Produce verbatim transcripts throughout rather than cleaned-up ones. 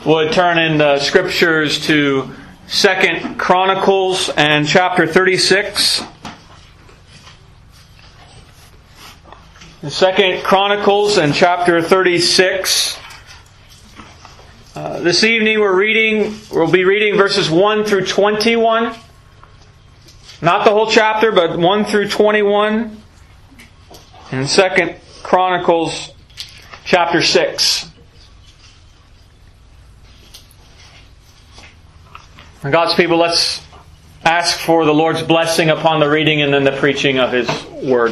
would turn in the Scriptures to Second Chronicles and chapter thirty-six. Second Chronicles and chapter thirty-six. Uh, this evening we're reading, we'll be reading verses one through twenty-one. Not the whole chapter, but one through twenty-one. In Second Chronicles chapter six. And God's people, let's ask for the Lord's blessing upon the reading and then the preaching of His Word.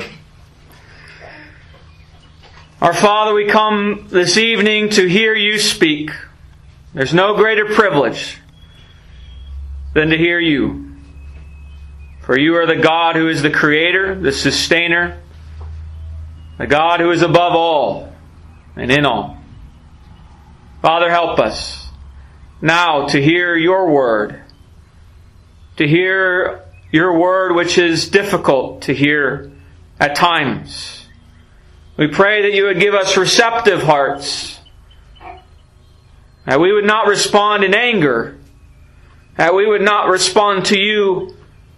Our Father, we come this evening to hear You speak. There's no greater privilege than to hear You. For You are the God who is the Creator, the Sustainer, the God who is above all and in all. Father, help us now to hear Your Word, to hear Your Word which is difficult to hear at times. We pray that You would give us receptive hearts, that we would not respond in anger, that we would not respond to You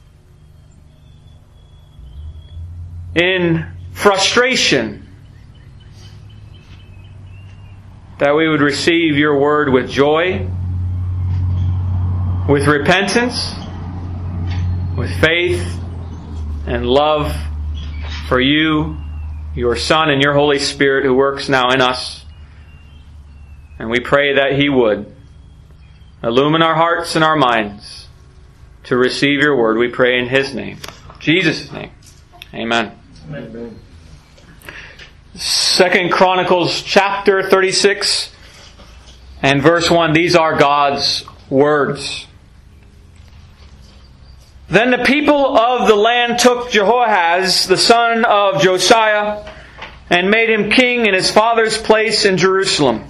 in frustration, that we would receive Your Word with joy, with repentance, with faith and love for You, Your Son, and Your Holy Spirit who works now in us. And we pray that He would illumine our hearts and our minds to receive Your Word. We pray in His name. Jesus' name. Amen. Amen. Second Chronicles chapter thirty-six and verse one. These are God's words. Then the people of the land took Jehoahaz, the son of Josiah, and made him king in his father's place in Jerusalem.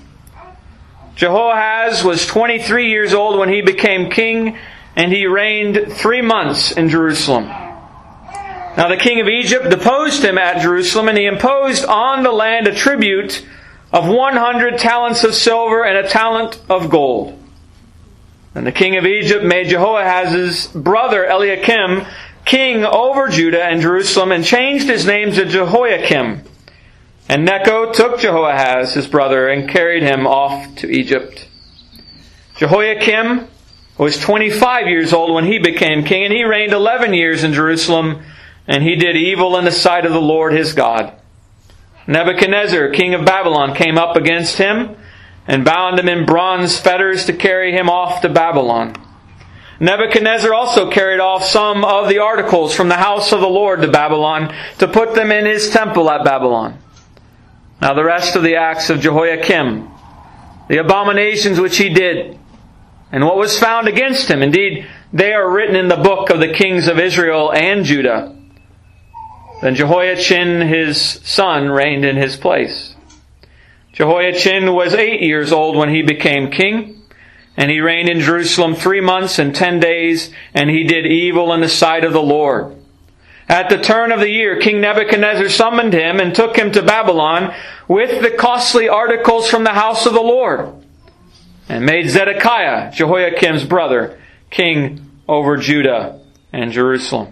Jehoahaz was twenty-three years old when he became king, and he reigned three months in Jerusalem. Now the king of Egypt deposed him at Jerusalem, and he imposed on the land a tribute of one hundred talents of silver and a talent of gold. And the king of Egypt made Jehoahaz's brother Eliakim king over Judah and Jerusalem, and changed his name to Jehoiakim. And Necho took Jehoahaz, his brother, and carried him off to Egypt. Jehoiakim was twenty-five years old when he became king, and he reigned eleven years in Jerusalem, and he did evil in the sight of the Lord his God. Nebuchadnezzar, king of Babylon, came up against him, and bound him in bronze fetters to carry him off to Babylon. Nebuchadnezzar also carried off some of the articles from the house of the Lord to Babylon, to put them in his temple at Babylon. Now the rest of the acts of Jehoiakim, the abominations which he did, and what was found against him, indeed, they are written in the book of the kings of Israel and Judah. Then Jehoiachin his son reigned in his place. Jehoiachin was eight years old when he became king, and he reigned in Jerusalem three months and ten days, and he did evil in the sight of the Lord. At the turn of the year, King Nebuchadnezzar summoned him and took him to Babylon with the costly articles from the house of the Lord, and made Zedekiah, Jehoiakim's brother, king over Judah and Jerusalem.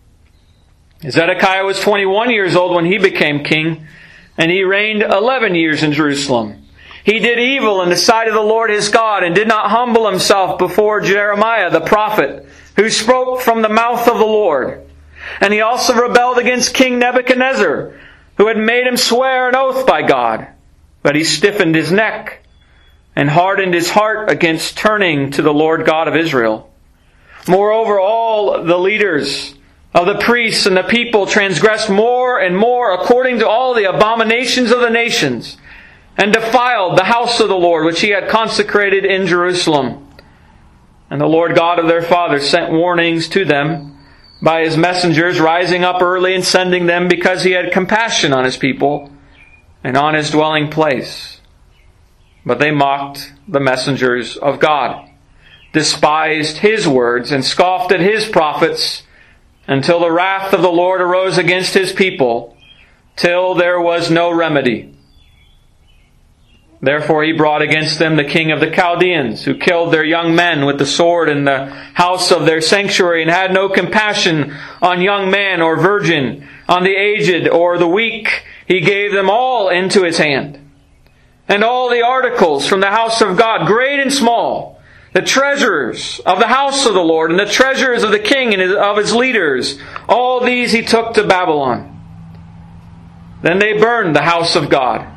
Zedekiah was twenty-one years old when he became king, and he reigned eleven years in Jerusalem. He did evil in the sight of the Lord his God, and did not humble himself before Jeremiah the prophet, who spoke from the mouth of the Lord. And he also rebelled against King Nebuchadnezzar, who had made him swear an oath by God. But he stiffened his neck, and hardened his heart against turning to the Lord God of Israel. Moreover, all the leaders of the priests and the people transgressed more and more according to all the abominations of the nations, and defiled the house of the Lord which He had consecrated in Jerusalem. And the Lord God of their fathers sent warnings to them by His messengers, rising up early and sending them, because He had compassion on His people and on His dwelling place. But they mocked the messengers of God, despised His words, and scoffed at His prophets, until the wrath of the Lord arose against His people, till there was no remedy. Therefore he brought against them the king of the Chaldeans, who killed their young men with the sword in the house of their sanctuary, and had no compassion on young man or virgin, on the aged or the weak. He gave them all into his hand. And all the articles from the house of God, great and small, the treasures of the house of the Lord, and the treasures of the king and of his leaders, all these he took to Babylon. Then they burned the house of God,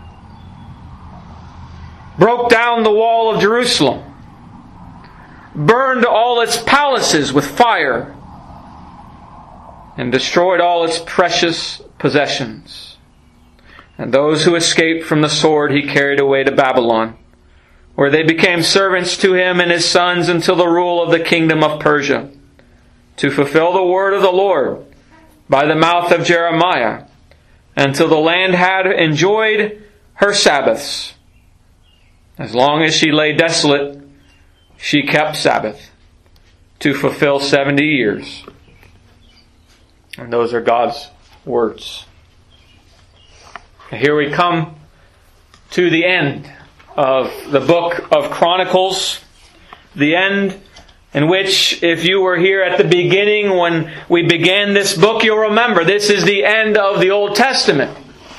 broke down the wall of Jerusalem, burned all its palaces with fire, and destroyed all its precious possessions. And those who escaped from the sword he carried away to Babylon, where they became servants to him and his sons until the rule of the kingdom of Persia, to fulfill the word of the Lord by the mouth of Jeremiah, until the land had enjoyed her Sabbaths. As long as she lay desolate, she kept Sabbath to fulfill seventy years. And those are God's words. Here we come to the end of the book of Chronicles. The end in which, if you were here at the beginning when we began this book, you'll remember this is the end of the Old Testament.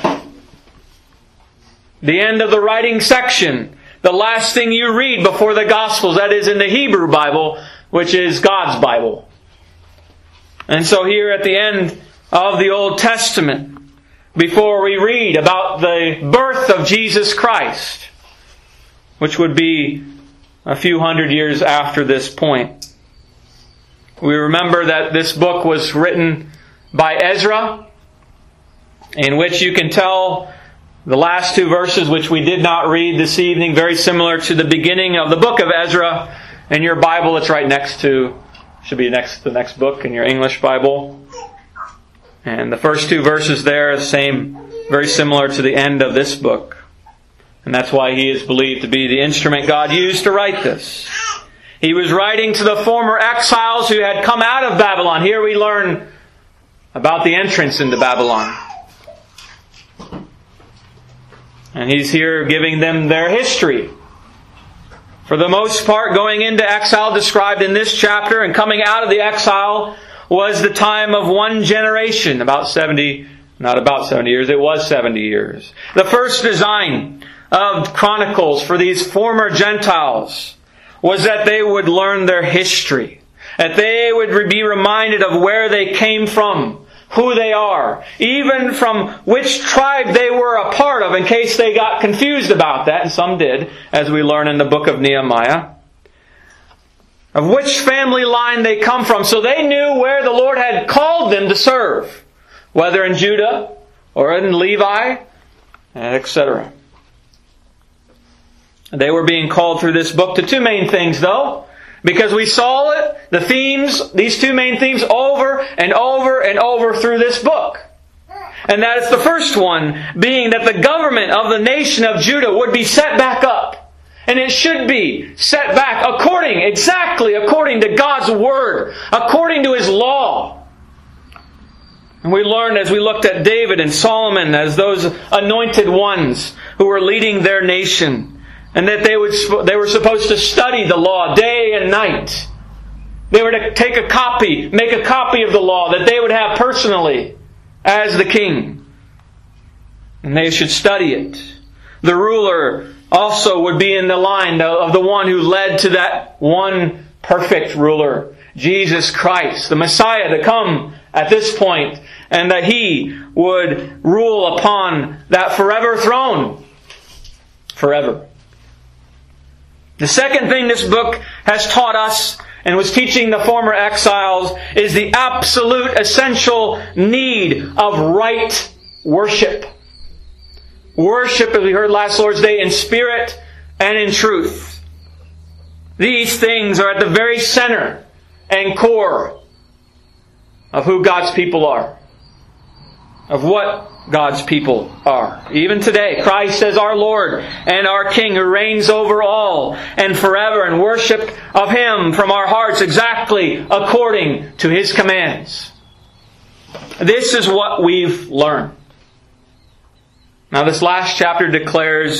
The end of the writing section. The last thing you read before the Gospels, that is in the Hebrew Bible, which is God's Bible. And so here at the end of the Old Testament, before we read about the birth of Jesus Christ, which would be a few hundred years after this point, we remember that this book was written by Ezra, in which you can tell the last two verses, which we did not read this evening, very similar to the beginning of the book of Ezra. In your Bible, it's right next to, should be next to the next book in your English Bible. And the first two verses there are the same, very similar to the end of this book. And that's why he is believed to be the instrument God used to write this. He was writing to the former exiles who had come out of Babylon. Here we learn about the entrance into Babylon. And he's here giving them their history. For the most part, going into exile described in this chapter and coming out of the exile was the time of one generation. About seventy, not about seventy years, it was seventy years. The first design of Chronicles for these former Gentiles was that they would learn their history. That they would be reminded of where they came from, who they are, even from which tribe they were a part of, in case they got confused about that, and some did, as we learn in the book of Nehemiah. Of which family line they come from, so they knew where the Lord had called them to serve, whether in Judah or in Levi, et cetera. They were being called through this book to two main things, though. Because we saw it, the themes, these two main themes, over and over and over through this book. And that is the first one, being that the government of the nation of Judah would be set back up. And it should be set back according, exactly according to God's Word, according to His law. And we learned as we looked at David and Solomon as those anointed ones who were leading their nation, and that they would they were supposed to study the law day and night. They were to take a copy, make a copy of the law that they would have personally as the king. And they should study it. The ruler also would be in the line of the one who led to that one perfect ruler, Jesus Christ, the Messiah to come at this point, and that He would rule upon that forever throne. Forever. The second thing this book has taught us and was teaching the former exiles is the absolute essential need of right worship. Worship, as we heard last Lord's Day, in spirit and in truth. These things are at the very center and core of who God's people are. Of what God's people are. Even today, Christ as our Lord and our King who reigns over all and forever, and worship of Him from our hearts exactly according to His commands. This is what we've learned. Now this last chapter declares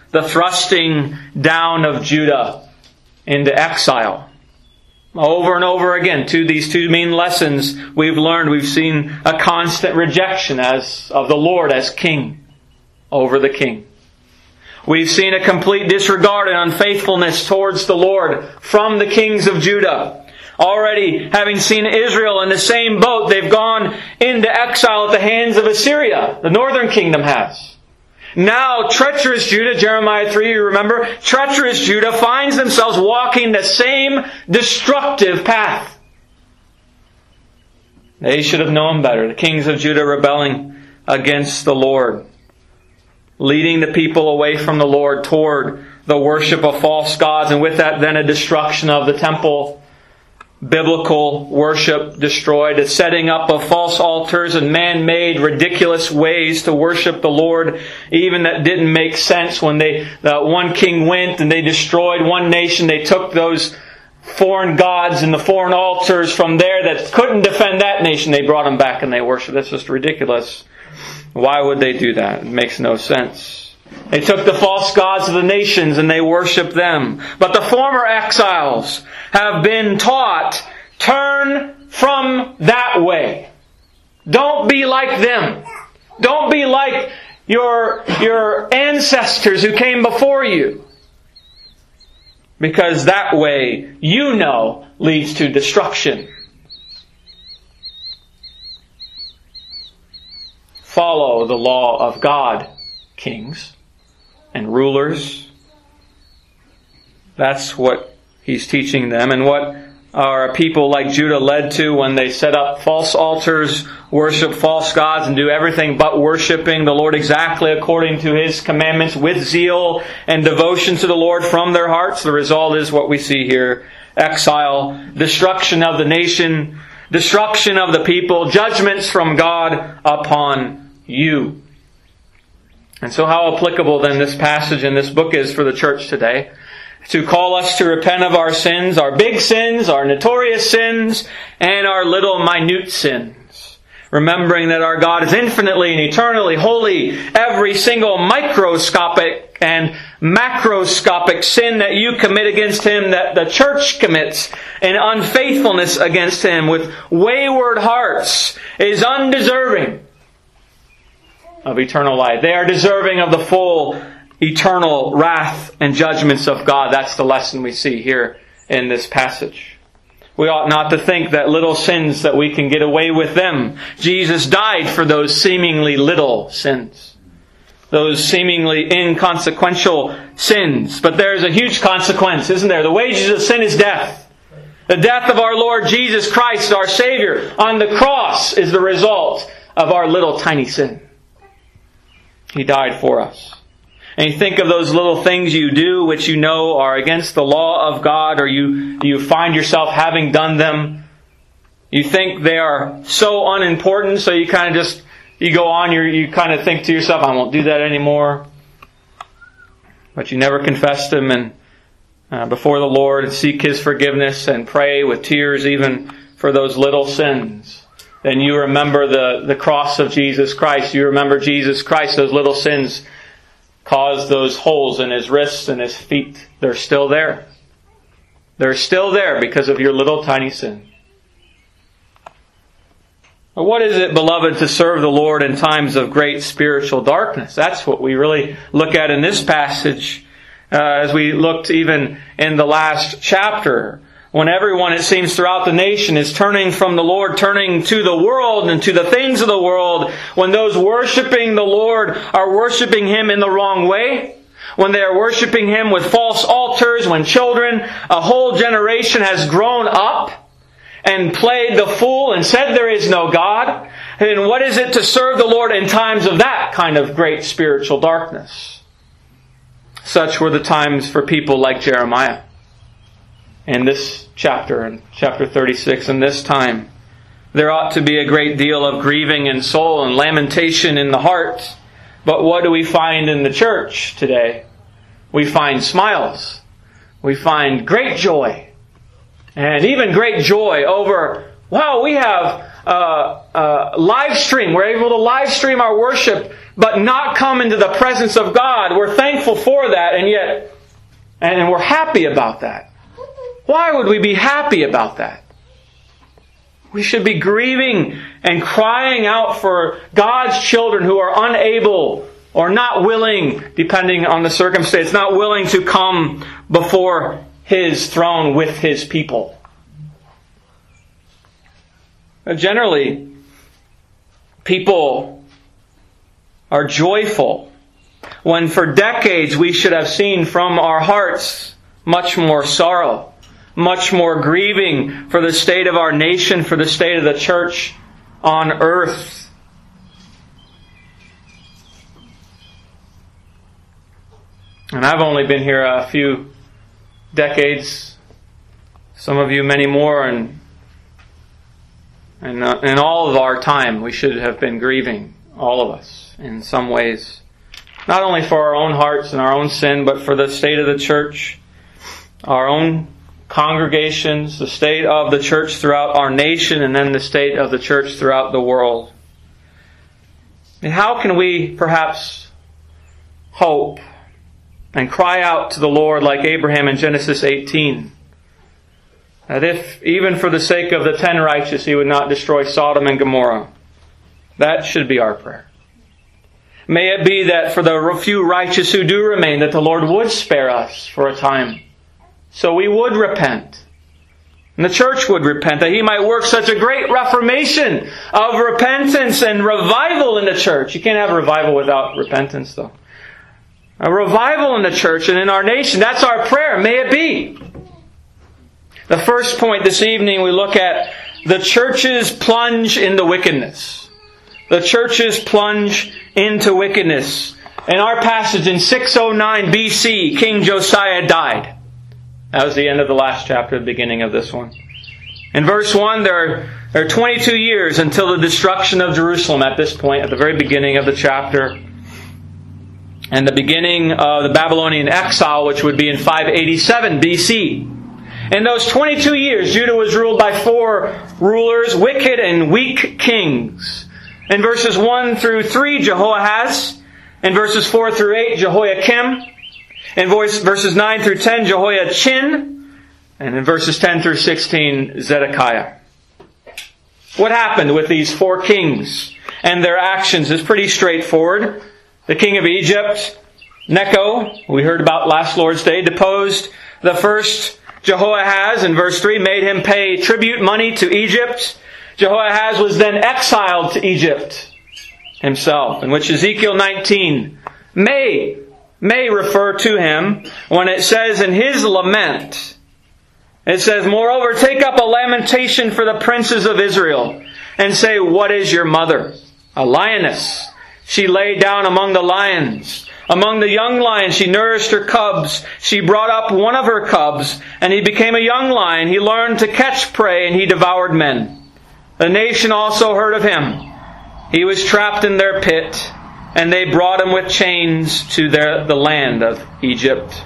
the thrusting down of Judah into exile. Over and over again, to these two main lessons we've learned, we've seen a constant rejection as of the Lord as king over the king. We've seen a complete disregard and unfaithfulness towards the Lord from the kings of Judah. Already, having seen Israel in the same boat, they've gone into exile at the hands of Assyria. The northern kingdom has. Now, treacherous Judah, Jeremiah three, you remember? Treacherous Judah finds themselves walking the same destructive path. They should have known better. The kings of Judah rebelling against the Lord, leading the people away from the Lord toward the worship of false gods, and with that then a destruction of the temple. Biblical worship destroyed, a setting up of false altars and man-made ridiculous ways to worship the Lord, even that didn't make sense. When they, the one king went and they destroyed one nation, they took those foreign gods and the foreign altars from there that couldn't defend that nation. They brought them back and they worshiped. That's just ridiculous. Why would they do that? It makes no sense. They took the false gods of the nations and they worshiped them. But the former exiles have been taught, turn from that way. Don't be like them. Don't be like your, your ancestors who came before you. Because that way, you know, leads to destruction. Follow the law of God, kings and rulers. That's what he's teaching them, and what our people like Judah led to when they set up false altars, worship false gods, and do everything but worshiping the Lord exactly according to His commandments with zeal and devotion to the Lord from their hearts. The result is what we see here. Exile, destruction of the nation, destruction of the people, judgments from God upon you. And so how applicable then this passage in this book is for the church today. To call us to repent of our sins, our big sins, our notorious sins, and our little minute sins. Remembering that our God is infinitely and eternally holy. Every single microscopic and macroscopic sin that you commit against Him, that the church commits in unfaithfulness against Him with wayward hearts, is undeserving of eternal life. They are deserving of the full eternal wrath and judgments of God. That's the lesson we see here in this passage. We ought not to think that little sins, that we can get away with them. Jesus died for those seemingly little sins. Those seemingly inconsequential sins. But there's a huge consequence, isn't there? The wages of sin is death. The death of our Lord Jesus Christ, our Savior, on the cross is the result of our little tiny sin. He died for us. And you think of those little things you do which you know are against the law of God, or you, you find yourself having done them. You think they are so unimportant, so you kind of just, you go on, you you kind of think to yourself, I won't do that anymore. But you never confess them and uh, before the Lord and seek His forgiveness and pray with tears even for those little sins. Then you remember the, the cross of Jesus Christ. You remember Jesus Christ, those little sins caused those holes in His wrists and His feet. They're still there. They're still there because of your little tiny sin. But what is it, beloved, to serve the Lord in times of great spiritual darkness? That's what we really look at in this passage. Uh, as we looked even in the last chapter, when everyone, it seems, throughout the nation is turning from the Lord, turning to the world and to the things of the world, when those worshiping the Lord are worshiping Him in the wrong way, when they are worshiping Him with false altars, when children, a whole generation has grown up and played the fool and said there is no God, then what is it to serve the Lord in times of that kind of great spiritual darkness? Such were the times for people like Jeremiah. In this chapter, in chapter thirty-six, in this time, there ought to be a great deal of grieving in soul and lamentation in the heart. But what do we find in the church today? We find smiles. We find great joy. And even great joy over, wow, we have uh, uh, live stream. We're able to live stream our worship, but not come into the presence of God. We're thankful for that, and yet, and we're happy about that. Why would we be happy about that? We should be grieving and crying out for God's children who are unable or not willing, depending on the circumstance, not willing to come before His throne with His people. Generally, people are joyful when for decades we should have seen from our hearts much more sorrow, much more grieving for the state of our nation, for the state of the church on earth. And I've only been here a few decades, some of you many more, and and uh, in all of our time we should have been grieving, all of us, in some ways. Not only for our own hearts and our own sin, but for the state of the church, our own congregations, the state of the church throughout our nation, and then the state of the church throughout the world. And how can we perhaps hope and cry out to the Lord like Abraham in Genesis eighteen, that if, even for the sake of the ten righteous, He would not destroy Sodom and Gomorrah? That should be our prayer. May it be that for the few righteous who do remain, that the Lord would spare us for a time, so we would repent, and the church would repent, that He might work such a great reformation of repentance and revival in the church. You can't have revival without repentance, though. A revival in the church and in our nation. That's our prayer. May it be. The first point this evening, we look at the church's plunge into wickedness. The church's plunge into wickedness. In our passage in six oh nine B C, King Josiah died. That was the end of the last chapter, the beginning of this one. In verse one, there are, there are twenty-two years until the destruction of Jerusalem at this point, at the very beginning of the chapter. And the beginning of the Babylonian exile, which would be in five eighty-seven B C. In those twenty-two years, Judah was ruled by four rulers, wicked and weak kings. In verses one through three, Jehoahaz. In verses four through eight, Jehoiakim. In verses nine through ten, Jehoiachin. And in verses ten through sixteen, Zedekiah. What happened with these four kings and their actions is pretty straightforward. The king of Egypt, Necho, we heard about last Lord's Day, deposed the first Jehoahaz in verse three, made him pay tribute money to Egypt. Jehoahaz was then exiled to Egypt himself, in which Ezekiel nineteen may, may refer to him when it says in his lament, it says, "Moreover, take up a lamentation for the princes of Israel, and say, what is your mother? A lioness. She lay down among the lions. Among the young lions she nourished her cubs. She brought up one of her cubs, and he became a young lion. He learned to catch prey, and he devoured men. The nation also heard of him. He was trapped in their pit, and they brought him with chains to their, the land of Egypt."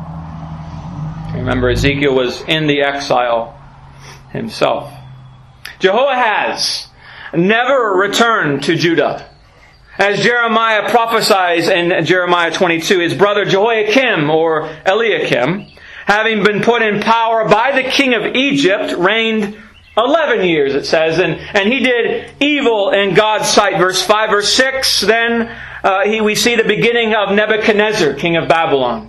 Remember, Ezekiel was in the exile himself. Jehoahaz never returned to Judah. As Jeremiah prophesies in Jeremiah twenty-two, his brother Jehoiakim, or Eliakim, having been put in power by the king of Egypt, reigned eleven years, it says, and, and he did evil in God's sight. Verse five, verse six, then uh, he, we see the beginning of Nebuchadnezzar, king of Babylon.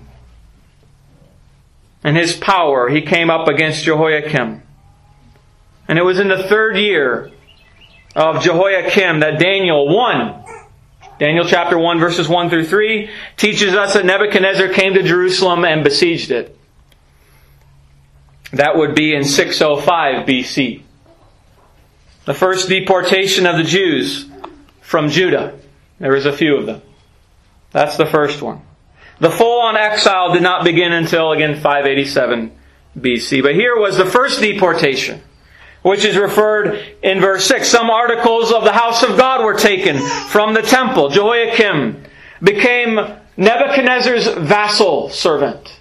And his power, he came up against Jehoiakim. And it was in the third year of Jehoiakim that Daniel one, Daniel chapter one, verses one through three, teaches us that Nebuchadnezzar came to Jerusalem and besieged it. That would be in six oh five B C. The first deportation of the Jews from Judah. There was a few of them. That's the first one. The full-on exile did not begin until, again, five eighty-seven B C. But here was the first deportation, which is referred in verse six. Some articles of the house of God were taken from the temple. Jehoiakim became Nebuchadnezzar's vassal servant.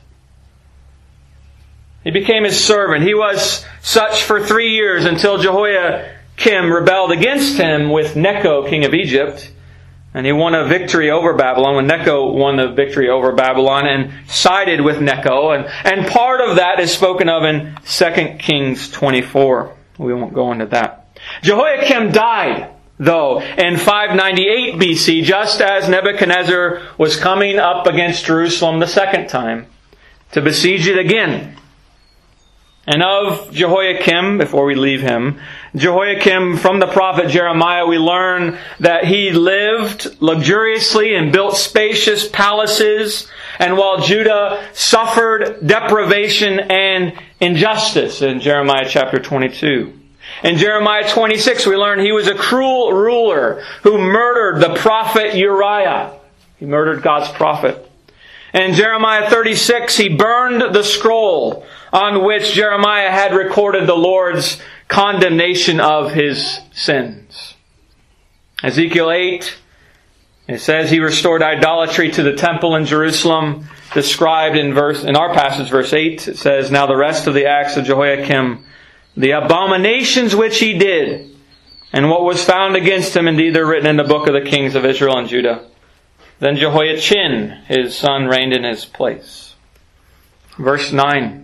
He became his servant. He was such for three years until Jehoiakim Jehoiakim rebelled against him with Necho, king of Egypt, and he won a victory over Babylon, when Necho won the victory over Babylon and sided with Necho. And, and part of that is spoken of in Second Kings twenty-four. We won't go into that. Jehoiakim died, though, in five ninety-eight B C, just as Nebuchadnezzar was coming up against Jerusalem the second time to besiege it again. And of Jehoiakim, before we leave him, Jehoiakim, from the prophet Jeremiah, we learn that he lived luxuriously and built spacious palaces, and while Judah suffered deprivation and injustice in Jeremiah chapter twenty-two. In Jeremiah twenty-six, we learn he was a cruel ruler who murdered the prophet Uriah. He murdered God's prophet. In Jeremiah thirty-six, he burned the scroll on which Jeremiah had recorded the Lord's condemnation of his sins. Ezekiel eight, it says he restored idolatry to the temple in Jerusalem, described in verse in our passage, verse eight. It says, "Now the rest of the acts of Jehoiakim, the abominations which he did, and what was found against him, indeed they're written in the book of the kings of Israel and Judah. Then Jehoiachin, his son, reigned in his place." Verse nine,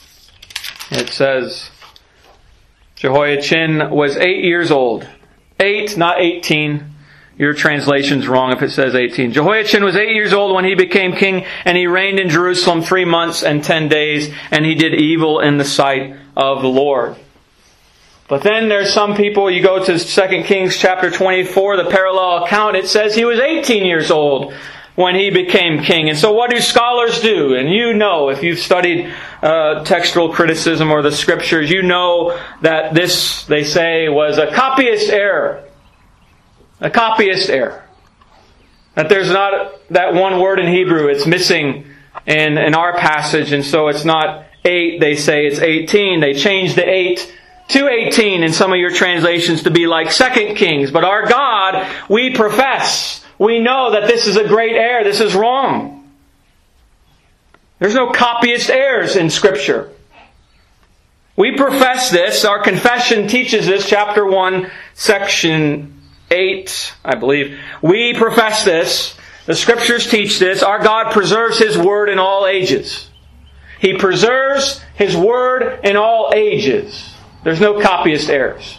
it says, Jehoiachin was eight years old. Eight, not eighteen. Your translation's wrong if it says eighteen. Jehoiachin was eight years old when he became king, and he reigned in Jerusalem three months and ten days, and he did evil in the sight of the Lord. But then there's some people, you go to Second Kings chapter twenty-four, the parallel account, it says he was eighteen years old when he became king. And so what do scholars do? And you know, if you've studied uh, textual criticism or the scriptures, you know that this, they say, was a copyist error. A copyist error. That there's not that one word in Hebrew, it's missing in, in our passage, and so it's not eight, they say it's eighteen. They changed the eight to eighteen in some of your translations to be like Second Kings. But our God, we profess, we know that this is a great error. This is wrong. There's no copyist errors in Scripture. We profess this. Our confession teaches this. Chapter one, section eight, I believe. We profess this. The Scriptures teach this. Our God preserves His Word in all ages. He preserves His Word in all ages. There's no copyist errors.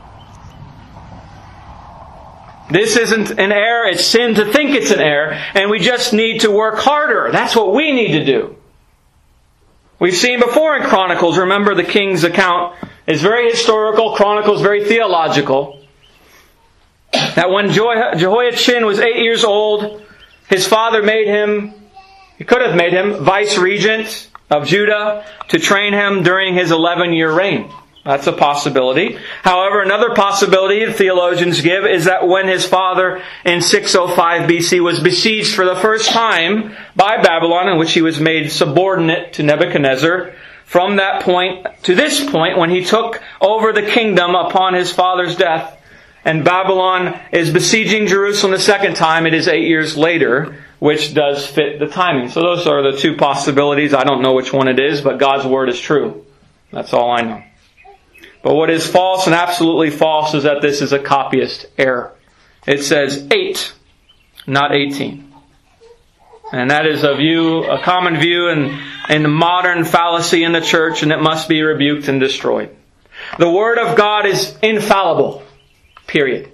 This isn't an error. It's sin to think it's an error. And we just need to work harder. That's what we need to do. We've seen before in Chronicles, remember the king's account is very historical. Chronicles very theological. That when Jehoiachin was eight years old, his father made him, he could have made him vice-regent of Judah to train him during his eleven-year reign. That's a possibility. However, another possibility the theologians give is that when his father in six oh five B C was besieged for the first time by Babylon, in which he was made subordinate to Nebuchadnezzar, from that point to this point, when he took over the kingdom upon his father's death, and Babylon is besieging Jerusalem the second time, it is eight years later, which does fit the timing. So those are the two possibilities. I don't know which one it is, but God's Word is true. That's all I know. But what is false and absolutely false is that this is a copyist error. It says eight, not eighteen. And that is a view, a common view and, and modern fallacy in the church, and it must be rebuked and destroyed. The Word of God is infallible. Period.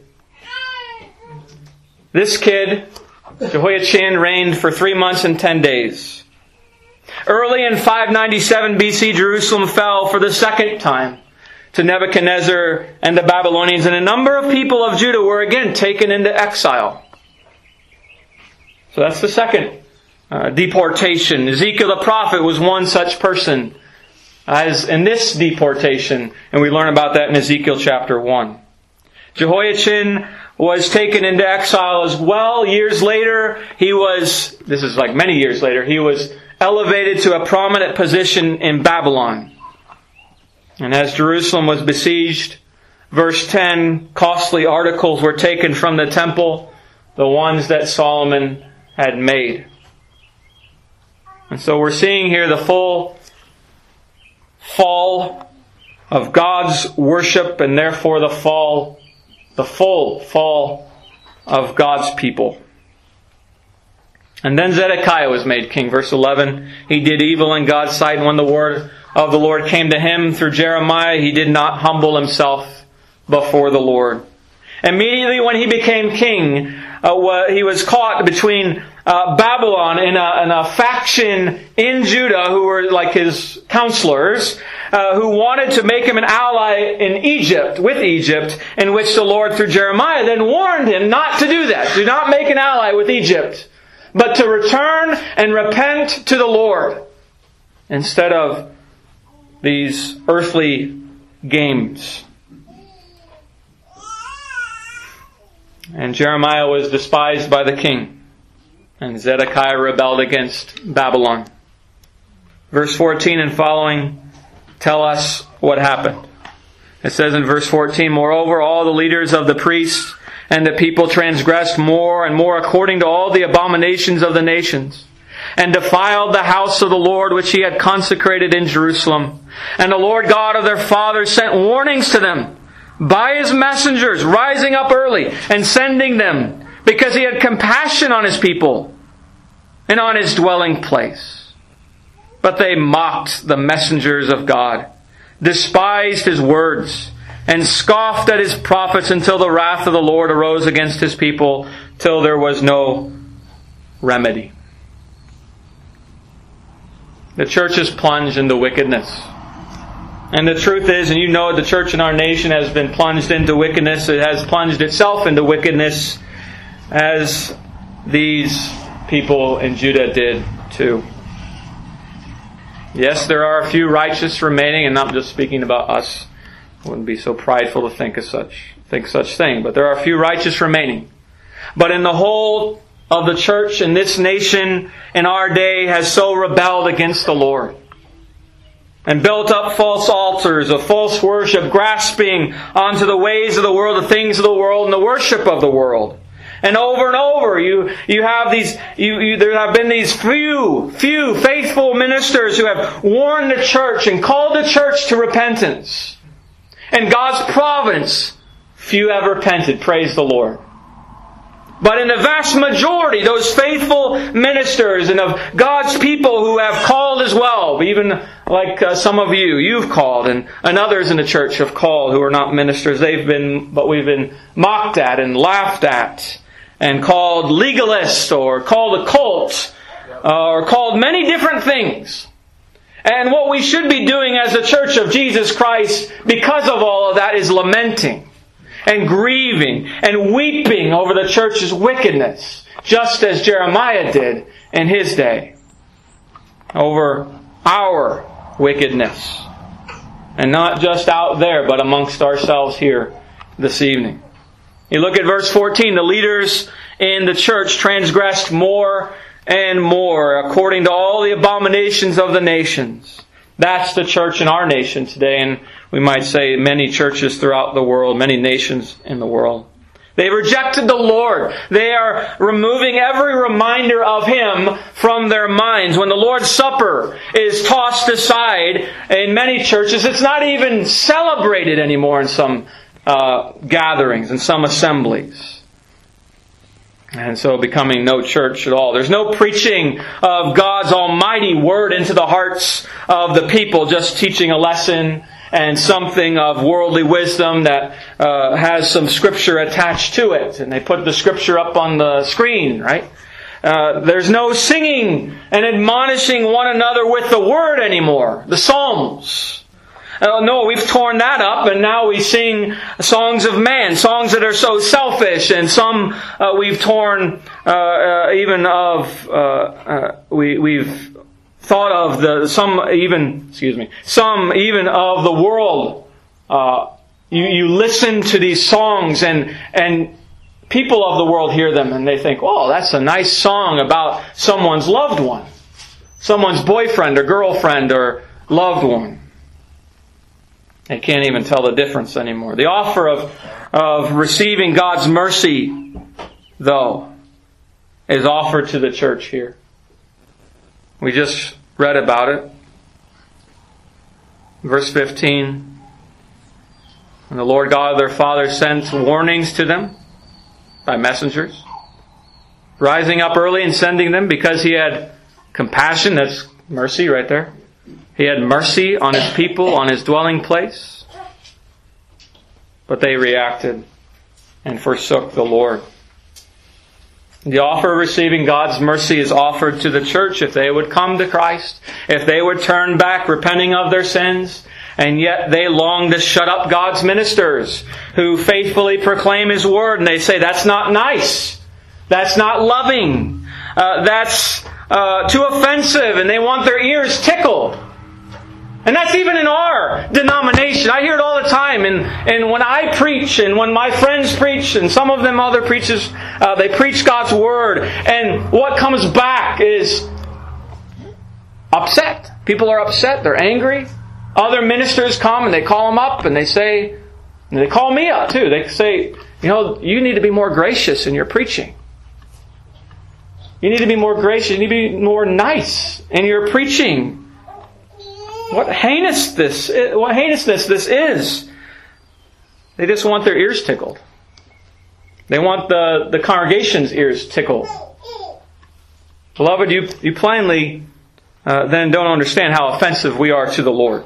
This kid, Jehoiachin, reigned for three months and ten days. Early in five ninety-seven B C, Jerusalem fell for the second time to Nebuchadnezzar and the Babylonians, and a number of people of Judah were again taken into exile. So that's the second uh, deportation. Ezekiel the prophet was one such person as in this deportation, and we learn about that in Ezekiel chapter one. Jehoiachin was taken into exile as well. Years later, he was, this is like many years later, he was elevated to a prominent position in Babylon. And as Jerusalem was besieged, verse ten, costly articles were taken from the temple, the ones that Solomon had made. And so we're seeing here the full fall of God's worship, and therefore the fall, the full fall of God's people. And then Zedekiah was made king. Verse eleven, he did evil in God's sight, and when the word of the Lord came to him through Jeremiah, he did not humble himself before the Lord. Immediately when he became king, uh, he was caught between uh, Babylon and a, and a faction in Judah who were like his counselors, uh, who wanted to make him an ally in Egypt, with Egypt, in which the Lord through Jeremiah then warned him not to do that. Do not make an ally with Egypt, but to return and repent to the Lord instead of these earthly games. And Jeremiah was despised by the king, and Zedekiah rebelled against Babylon. Verse fourteen and following tell us what happened. It says in verse fourteen, "Moreover, all the leaders of the priests and the people transgressed more and more according to all the abominations of the nations, and defiled the house of the Lord which He had consecrated in Jerusalem. And the Lord God of their fathers sent warnings to them by His messengers, rising up early and sending them, because He had compassion on His people and on His dwelling place. But they mocked the messengers of God, despised His words, and scoffed at His prophets until the wrath of the Lord arose against His people, till there was no remedy." The church is plunged into wickedness. And the truth is, and you know, the church in our nation has been plunged into wickedness. It has plunged itself into wickedness, as these people in Judah did too. Yes, there are a few righteous remaining, and I'm just speaking about us. I wouldn't be so prideful to think of such think such thing. But there are a few righteous remaining. But in the whole of the church in this nation in our day has so rebelled against the Lord, and built up false altars of false worship, grasping onto the ways of the world, the things of the world, and the worship of the world. And over and over, you you have these. You, you there have been these few, few faithful ministers who have warned the church and called the church to repentance. In God's providence, few have repented. Praise the Lord. But in the vast majority, those faithful ministers and of God's people who have called as well, even like uh, some of you, you've called, and, and others in the church have called who are not ministers, they've been, but we've been mocked at and laughed at, and called legalist, or called a cult, uh, or called many different things. And what we should be doing as a church of Jesus Christ, because of all of that, is lamenting and grieving and weeping over the church's wickedness, just as Jeremiah did in his day, over our wickedness. And not just out there, but amongst ourselves here this evening. You look at verse fourteen, the leaders in the church transgressed more and more, according to all the abominations of the nations. That's the church in our nation today, and we might say many churches throughout the world, many nations in the world. They rejected the Lord. They are removing every reminder of Him from their minds. When the Lord's Supper is tossed aside in many churches, it's not even celebrated anymore in some uh, gatherings, in some assemblies. And so becoming no church at all. There's no preaching of God's almighty Word into the hearts of the people, just teaching a lesson and something of worldly wisdom that uh, has some Scripture attached to it. And they put the Scripture up on the screen, right? Uh, there's no singing and admonishing one another with the Word anymore. The Psalms. Uh, no, we've torn that up, and now we sing songs of man, songs that are so selfish, and some uh, we've torn uh, uh, even of uh, uh, we we've thought of the some even excuse me some even of the world. Uh, you you listen to these songs, and and people of the world hear them, and they think, "Oh, that's a nice song about someone's loved one, someone's boyfriend or girlfriend or loved one." They can't even tell the difference anymore. The offer of, of receiving God's mercy, though, is offered to the church here. We just read about it. Verse fifteen. And the Lord God of their fathers sent warnings to them by messengers, rising up early and sending them because He had compassion. That's mercy right there. He had mercy on His people, on His dwelling place. But they reacted and forsook the Lord. The offer of receiving God's mercy is offered to the church if they would come to Christ, if they would turn back, repenting of their sins. And yet they long to shut up God's ministers who faithfully proclaim His Word. And they say, that's not nice. That's not loving. Uh, that's uh, too offensive. And they want their ears tickled. And that's even in our denomination. I hear it all the time. And, and when I preach, and when my friends preach, and some of them other preachers, uh, they preach God's Word. And what comes back is upset. People are upset. They're angry. Other ministers come and they call them up and they say, and they call me up too. They say, you know, you need to be more gracious in your preaching. You need to be more gracious. You need to be more nice in your preaching. What heinous this, what heinousness this is. They just want their ears tickled. They want the, the congregation's ears tickled. Beloved, you, you plainly uh, then don't understand how offensive we are to the Lord.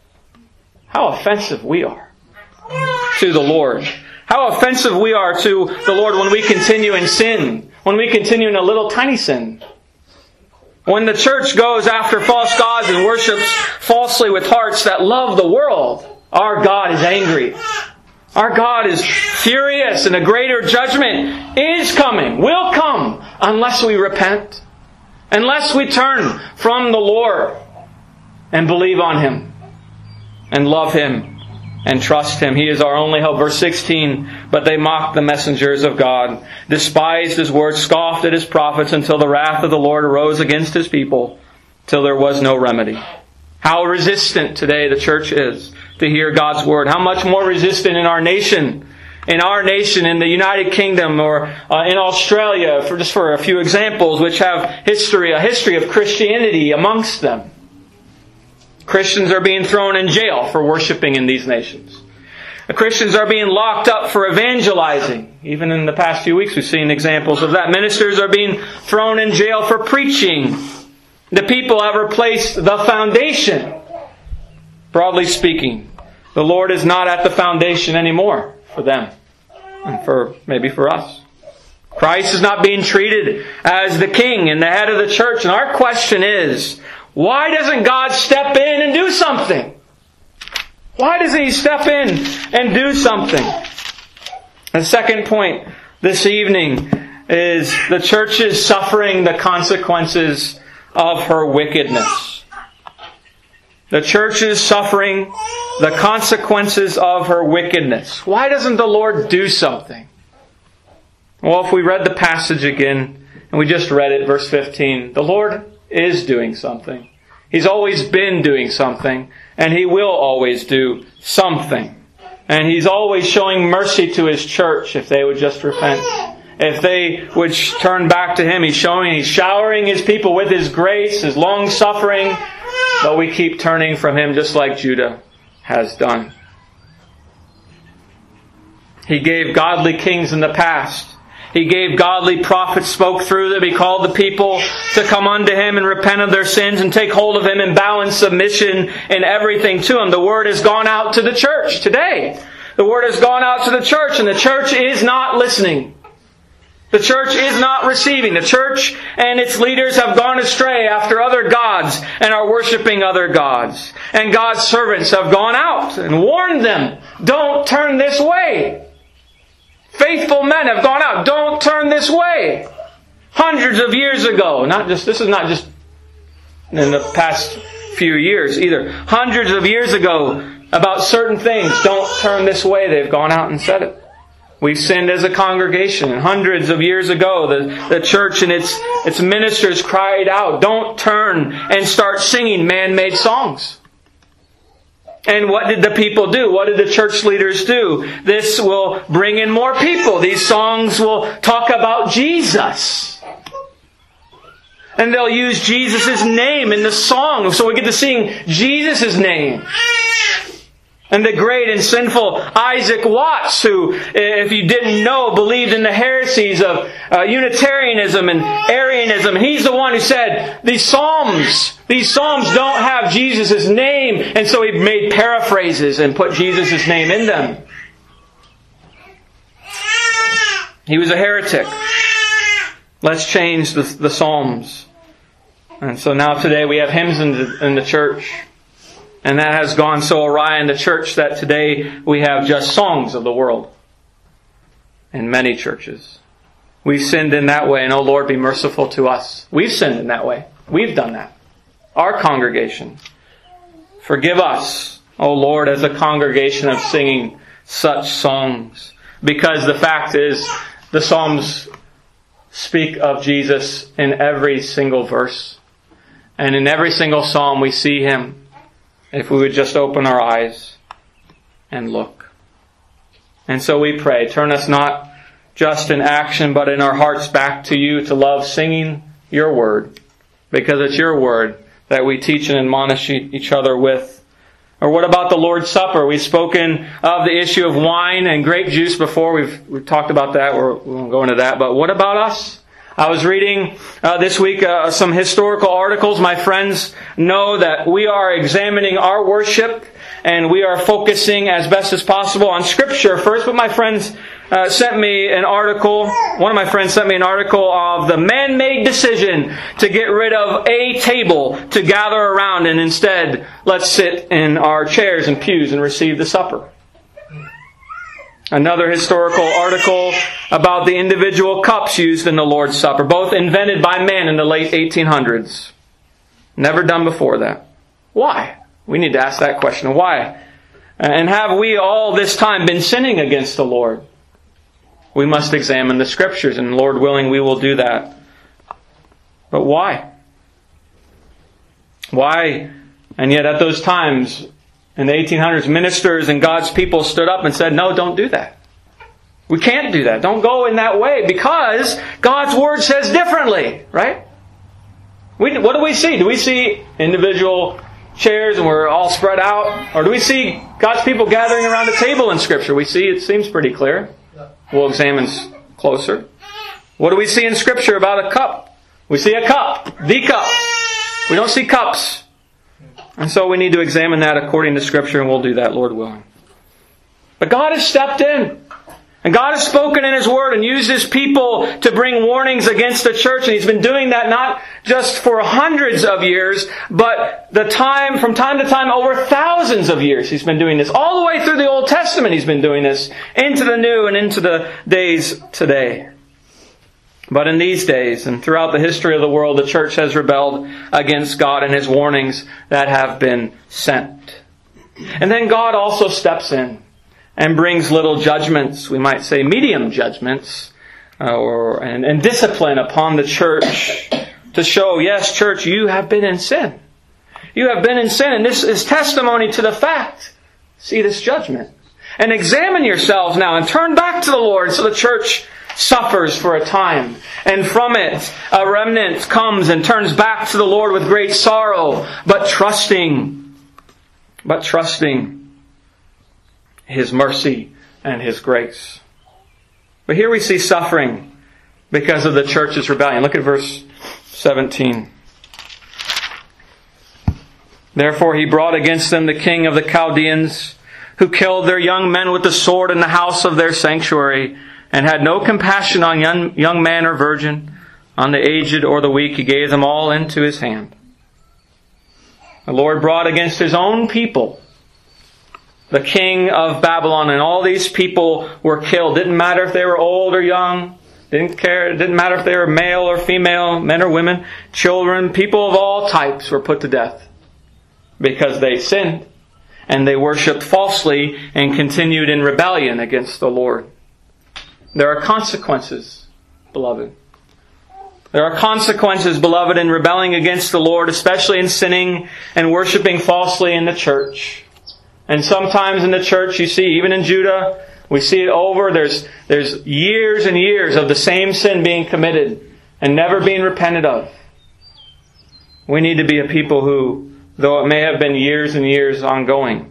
How offensive we are to the Lord. How offensive we are to the Lord when we continue in sin. When we continue in a little tiny sin. When the church goes after false gods and worships falsely with hearts that love the world. Our God is angry. Our God is furious, and a greater judgment is coming, will come, unless we repent. Unless we turn from the Lord and believe on Him. And love Him and trust Him. He is our only hope. Verse sixteen, but they mocked the messengers of God, despised His word, scoffed at His prophets, until the wrath of the Lord arose against His people, till there was no remedy. How resistant today the church is to hear God's word. How much more resistant in our nation. In our nation, in the United Kingdom, or uh, in Australia, for just for a few examples, which have history, a history of Christianity amongst them. Christians are being thrown in jail for worshiping in these nations. The Christians are being locked up for evangelizing. Even in the past few weeks we've seen examples of that. Ministers are being thrown in jail for preaching. The people have replaced the foundation. Broadly speaking, the Lord is not at the foundation anymore for them. And for maybe for us. Christ is not being treated as the king and the head of the church. And our question is, why doesn't God step in and do something? Why doesn't He step in and do something? The second point this evening is the church is suffering the consequences of her wickedness. The church is suffering the consequences of her wickedness. Why doesn't the Lord do something? Well, if we read the passage again, and we just read it, verse fifteen, the Lord is doing something. He's always been doing something, and He will always do something. And He's always showing mercy to His church if they would just repent. If they would turn back to Him, He's showing, He's showering His people with His grace, His long suffering, but we keep turning from Him just like Judah has done. He gave godly kings in the past. He gave godly prophets, spoke through them. He called the people to come unto Him and repent of their sins and take hold of Him and bow in submission in everything to Him. The Word has gone out to the church today. The Word has gone out to the church, and the church is not listening. The church is not receiving. The church and its leaders have gone astray after other gods and are worshiping other gods. And God's servants have gone out and warned them, don't turn this way. Faithful men have gone out. Don't turn this way. Hundreds of years ago. Not just this is not just in the past few years either. Hundreds of years ago about certain things. Don't turn this way. They've gone out and said it. We've sinned as a congregation. And hundreds of years ago, the, the church and its, its ministers cried out, don't turn and start singing man-made songs. And what did the people do? What did the church leaders do? This will bring in more people. These songs will talk about Jesus. And they'll use Jesus' name in the song. So we get to sing Jesus' name. And the great and sinful Isaac Watts, who, if you didn't know, believed in the heresies of uh, Unitarianism and Arianism. He's the one who said, these Psalms, these Psalms don't have Jesus' name. And so he made paraphrases and put Jesus' name in them. He was a heretic. Let's change the, the Psalms. And so now today we have hymns in the, in the church. And that has gone so awry in the church that today we have just songs of the world. In many churches. We've sinned in that way, and oh Lord, be merciful to us. We've sinned in that way. We've done that. Our congregation. Forgive us, oh Lord, as a congregation of singing such songs. Because the fact is, the Psalms speak of Jesus in every single verse. And in every single psalm we see Him. If we would just open our eyes and look. And so we pray, turn us not just in action, but in our hearts back to You to love singing Your Word. Because it's Your Word that we teach and admonish each other with. Or what about the Lord's Supper? We've spoken of the issue of wine and grape juice before. We've, we've talked about that. We're, we won't go into that. But what about us? I was reading uh, this week uh, some historical articles. My friends know that we are examining our worship and we are focusing as best as possible on Scripture first. But my friends uh, sent me an article. One of my friends sent me an article of the man-made decision to get rid of a table to gather around and instead let's sit in our chairs and pews and receive the supper. Another historical article about the individual cups used in the Lord's Supper, both invented by man in the late eighteen hundreds. Never done before that. Why? We need to ask that question. Why? And have we all this time been sinning against the Lord? We must examine the Scriptures, and Lord willing, we will do that. But why? Why? And yet at those times, in the eighteen hundreds, ministers and God's people stood up and said, no, don't do that. We can't do that. Don't go in that way because God's Word says differently, right? We, what do we see? Do we see individual chairs and we're all spread out? Or do we see God's people gathering around the table in Scripture? We see it seems pretty clear. We'll examine closer. What do we see in Scripture about a cup? We see a cup. The cup. We don't see cups. And so we need to examine that according to Scripture, and we'll do that, Lord willing. But God has stepped in. And God has spoken in His Word and used His people to bring warnings against the church. And He's been doing that not just for hundreds of years, but the time, from time to time, over thousands of years He's been doing this. All the way through the Old Testament He's been doing this, into the New and into the days today. But in these days, and throughout the history of the world, the church has rebelled against God and His warnings that have been sent. And then God also steps in and brings little judgments, we might say medium judgments, uh, or and, and discipline upon the church to show, yes, church, you have been in sin. You have been in sin, and this is testimony to the fact. See this judgment. And examine yourselves now and turn back to the Lord so the church suffers for a time. And from it, a remnant comes and turns back to the Lord with great sorrow, but trusting, but trusting His mercy and His grace. But here we see suffering because of the church's rebellion. Look at verse seventeen. Therefore He brought against them the king of the Chaldeans, who killed their young men with the sword in the house of their sanctuary, and had no compassion on young, young man or virgin, on the aged or the weak. He gave them all into His hand. The Lord brought against His own people the king of Babylon, and all these people were killed. Didn't matter if they were old or young. Didn't care. Didn't matter if they were male or female, men or women, children, people of all types were put to death because they sinned and they worshipped falsely and continued in rebellion against the Lord. There are consequences, beloved. There are consequences, beloved, in rebelling against the Lord, especially in sinning and worshipping falsely in the church. And sometimes in the church, you see, even in Judah, we see it over. There's, there's years and years of the same sin being committed and never being repented of. We need to be a people who, though it may have been years and years ongoing,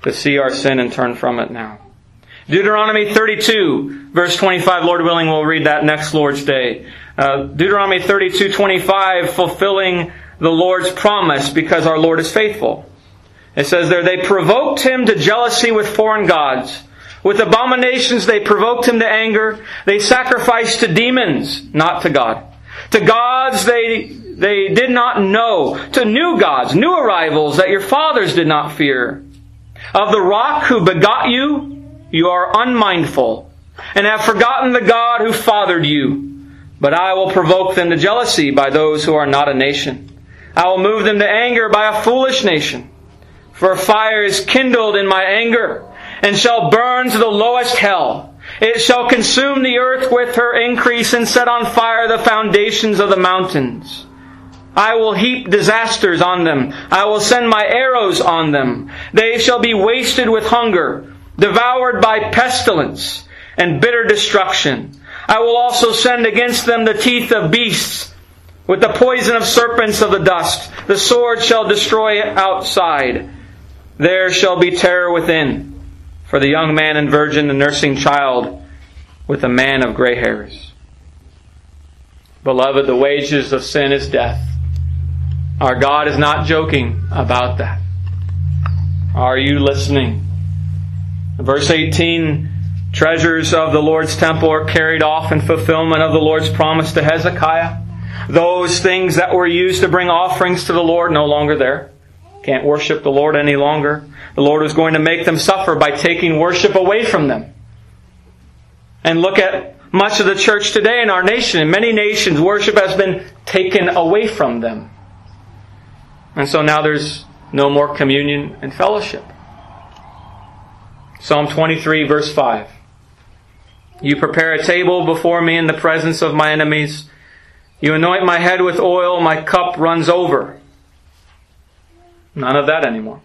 to see our sin and turn from it now. Deuteronomy thirty-two, verse twenty-five. Lord willing, we'll read that next Lord's Day. Uh, Deuteronomy thirty-two twenty-five, fulfilling the Lord's promise because our Lord is faithful. It says there, they provoked him to jealousy with foreign gods. With abominations they provoked him to anger. They sacrificed to demons, not to God. To gods they, they did not know. To new gods, new arrivals that your fathers did not fear. Of the rock who begot you, you are unmindful, and have forgotten the God who fathered you. But I will provoke them to jealousy by those who are not a nation. I will move them to anger by a foolish nation. For fire is kindled in my anger, and shall burn to the lowest hell. It shall consume the earth with her increase, and set on fire the foundations of the mountains. I will heap disasters on them. I will send my arrows on them. They shall be wasted with hunger, devoured by pestilence and bitter destruction. I will also send against them the teeth of beasts, with the poison of serpents of the dust. The sword shall destroy outside. There shall be terror within, for the young man and virgin, the nursing child, with the man of gray hairs. Beloved, the wages of sin is death. Our God is not joking about that. Are you listening? Verse eighteen, treasures of the Lord's temple are carried off in fulfillment of the Lord's promise to Hezekiah. Those things that were used to bring offerings to the Lord, no longer there. Can't worship the Lord any longer. The Lord was going to make them suffer by taking worship away from them. And look at much of the church today in our nation. In many nations, worship has been taken away from them. And so now there's no more communion and fellowship. Psalm twenty-three, verse five. You prepare a table before me in the presence of my enemies. You anoint my head with oil, my cup runs over. None of that anymore.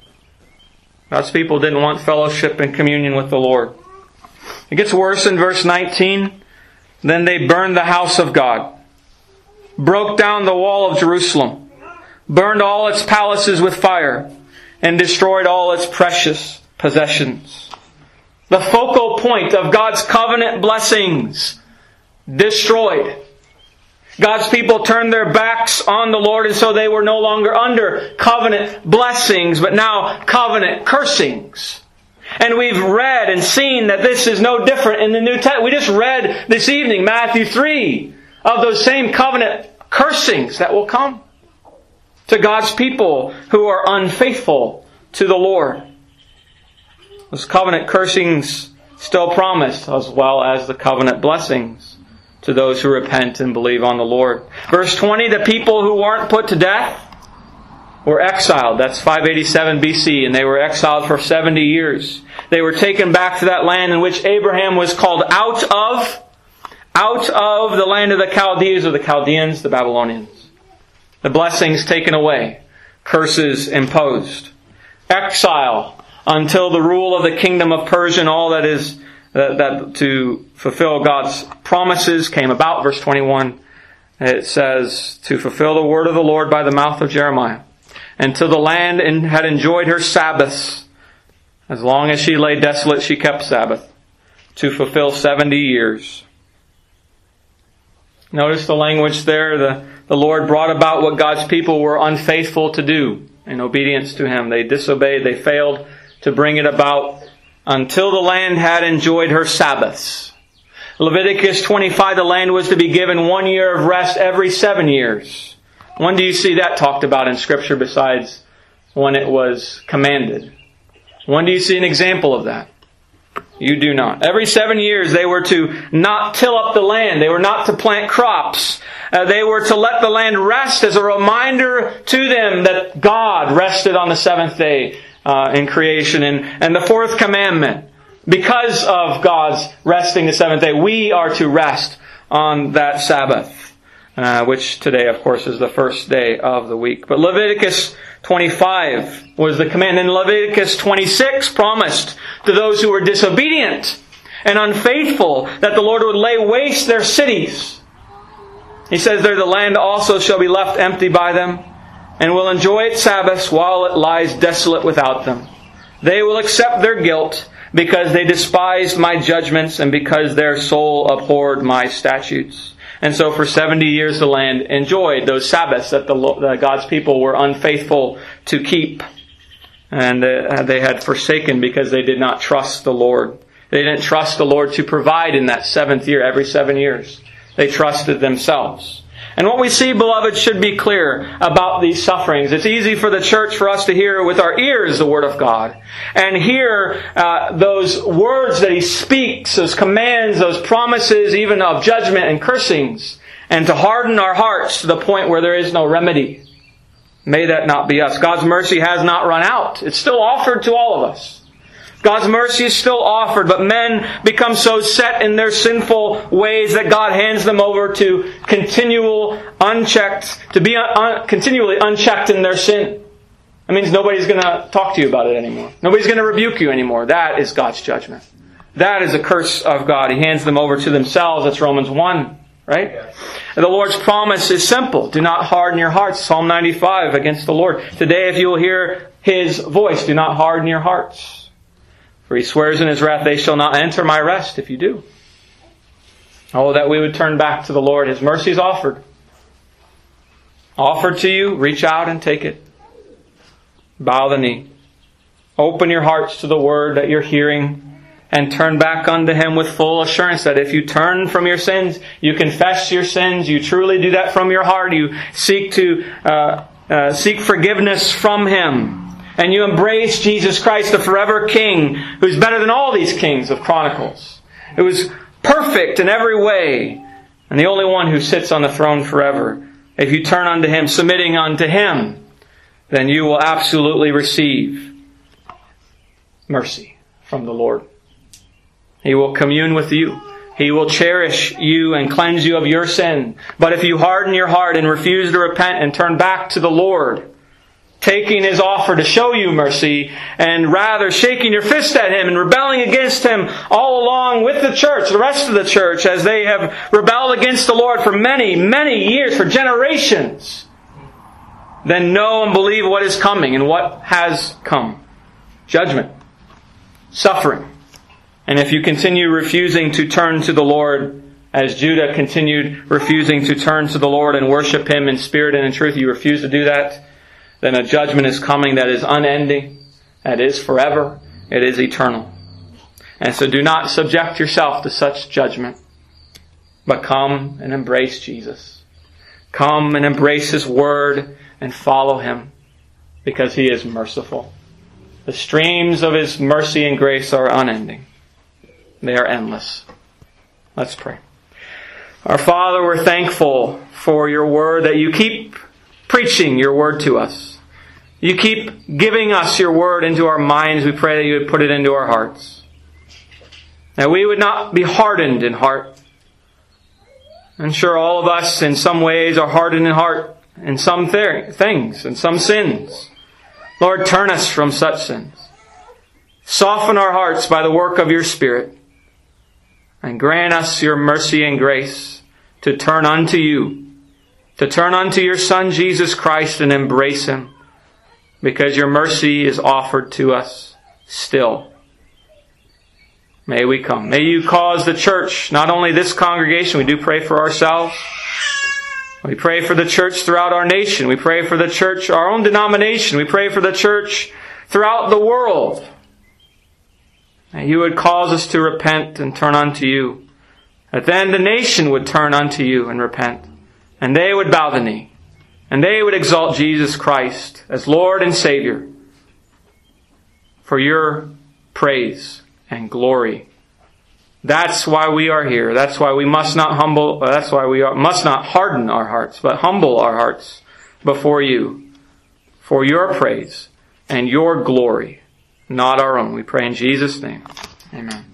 God's people didn't want fellowship and communion with the Lord. It gets worse in verse nineteen. Then they burned the house of God, broke down the wall of Jerusalem, burned all its palaces with fire, and destroyed all its precious possessions. The focal point of God's covenant blessings destroyed. God's people turned their backs on the Lord, and so they were no longer under covenant blessings, but now covenant cursings. And we've read and seen that this is no different in the New Testament. We just read this evening, Matthew three, of those same covenant cursings that will come to God's people who are unfaithful to the Lord. Those covenant cursings still promised, as well as the covenant blessings to those who repent and believe on the Lord. Verse twenty, the people who weren't put to death were exiled. That's five eighty-seven B C, and they were exiled for seventy years. They were taken back to that land in which Abraham was called out of, out of the land of the Chaldees, or the Chaldeans, the Babylonians. The blessings taken away, curses imposed. Exile until the rule of the kingdom of Persia and all that is that, that to fulfill God's promises came about. Verse twenty-one, it says, to fulfill the word of the Lord by the mouth of Jeremiah. Until the land had enjoyed her Sabbaths. As long as she lay desolate, she kept Sabbath. To fulfill seventy years. Notice the language there. The, the Lord brought about what God's people were unfaithful to do in obedience to Him. They disobeyed. They failed to bring it about until the land had enjoyed her Sabbaths. Leviticus twenty-five, the land was to be given one year of rest every seven years. When do you see that talked about in Scripture besides when it was commanded? When do you see an example of that? You do not. Every seven years they were to not till up the land. They were not to plant crops. Uh, they were to let the land rest as a reminder to them that God rested on the seventh day uh, in creation. And, and the fourth commandment, because of God's resting the seventh day, we are to rest on that Sabbath. Uh, which today, of course, is the first day of the week. But Leviticus twenty-five was the command. And Leviticus twenty-six promised to those who were disobedient and unfaithful that the Lord would lay waste their cities. He says there, the land also shall be left empty by them, and will enjoy its Sabbaths while it lies desolate without them. They will accept their guilt because they despised my judgments and because their soul abhorred my statutes. And so for seventy years the land enjoyed those Sabbaths that the that God's people were unfaithful to keep. And they had forsaken because they did not trust the Lord. They didn't trust the Lord to provide in that seventh year, every seven years. They trusted themselves. And what we see, beloved, should be clear about these sufferings. It's easy for the church, for us to hear with our ears the Word of God. And hear uh, those words that He speaks, those commands, those promises, even of judgment and cursings. And to harden our hearts to the point where there is no remedy. May that not be us. God's mercy has not run out. It's still offered to all of us. God's mercy is still offered, but men become so set in their sinful ways that God hands them over to continual, unchecked, to be un, continually unchecked in their sin. That means nobody's going to talk to you about it anymore. Nobody's going to rebuke you anymore. That is God's judgment. That is a curse of God. He hands them over to themselves. That's Romans one, right? The Lord's promise is simple. Do not harden your hearts. Psalm ninety-five against the Lord. Today, if you will hear His voice, do not harden your hearts. For He swears in His wrath, they shall not enter my rest if you do. Oh, that we would turn back to the Lord. His mercy is offered. Offered to you. Reach out and take it. Bow the knee. Open your hearts to the Word that you're hearing. And turn back unto Him with full assurance that if you turn from your sins, you confess your sins, you truly do that from your heart, you seek to uh, uh, seek forgiveness from Him. And you embrace Jesus Christ, the forever King, who's better than all these kings of Chronicles. Who is perfect in every way, and the only one who sits on the throne forever. If you turn unto Him, submitting unto Him, then you will absolutely receive mercy from the Lord. He will commune with you. He will cherish you and cleanse you of your sin. But if you harden your heart and refuse to repent and turn back to the Lord, taking His offer to show you mercy, and rather shaking your fist at Him and rebelling against Him all along with the church, the rest of the church, as they have rebelled against the Lord for many, many years, for generations, then know and believe what is coming and what has come. Judgment. Suffering. And if you continue refusing to turn to the Lord, as Judah continued refusing to turn to the Lord and worship Him in spirit and in truth, you refuse to do that, then a judgment is coming that is unending, that is forever, it is eternal. And so do not subject yourself to such judgment, but come and embrace Jesus. Come and embrace His Word and follow Him, because He is merciful. The streams of His mercy and grace are unending. They are endless. Let's pray. Our Father, we're thankful for Your Word, that You keep preaching Your Word to us. You keep giving us Your Word into our minds. We pray that You would put it into our hearts. That we would not be hardened in heart. I'm sure all of us in some ways are hardened in heart in some th- things, in some sins. Lord, turn us from such sins. Soften our hearts by the work of Your Spirit. And grant us Your mercy and grace to turn unto You, to turn unto Your Son Jesus Christ and embrace Him, because Your mercy is offered to us still. May we come. May You cause the church, not only this congregation, we do pray for ourselves. We pray for the church throughout our nation. We pray for the church, our own denomination. We pray for the church throughout the world. That You would cause us to repent and turn unto You. That then the nation would turn unto You and repent. And they would bow the knee. And they would exalt Jesus Christ as Lord and Savior for Your praise and glory. That's why we are here. That's why we must not humble, that's why we are, must not harden our hearts, but humble our hearts before You for Your praise and Your glory. Not our own. We pray in Jesus' name. Amen.